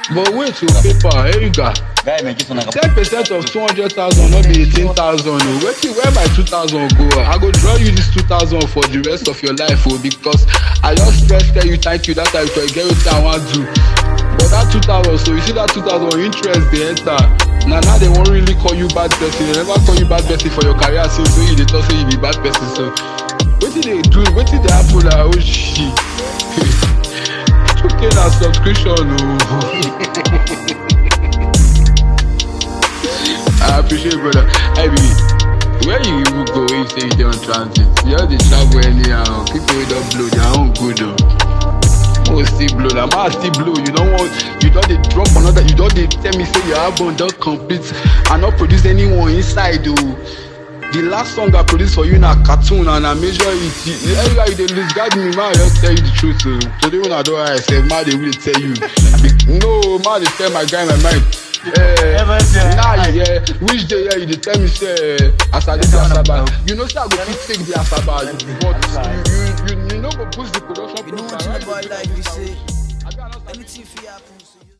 But wait to paper, here you go. Guy, make it on a 10% of 200,000, not be 18,000. Where my 2,000 go? I go draw you this 2,000 for the rest of your life, because I just first tell you thank you. That's how you get what I want to do. But that 2,000, so you see that 2,000 interest they enter. Now they won't really call you bad person. They never call you bad person for your career since so they talk say you be bad person. So what did they do? What did they happen? Like, oh shit. Okay, now subscription. I appreciate it, brother. I mean, where you even go if you say you on transit? You have the travel anyhow. People will don't blow their own good though. Oh, still blow. Now I still blow. You don't want. You don't they drop another. You don't they tell me say your album don't complete and not produce anyone inside though. The last song I produced for you na cartoon and I measure it. Everybody they lose guard me, man. I just tell you the truth. So they when I do what I say, man, they will tell you. No, man, they tell my guy in my mind. Nah, yeah. Which day yeah, you dey tell me say as I did the Asaba. You know, say I go fit take the Asaba, but you know go push the production. You know what you about like they say. Anything for happen.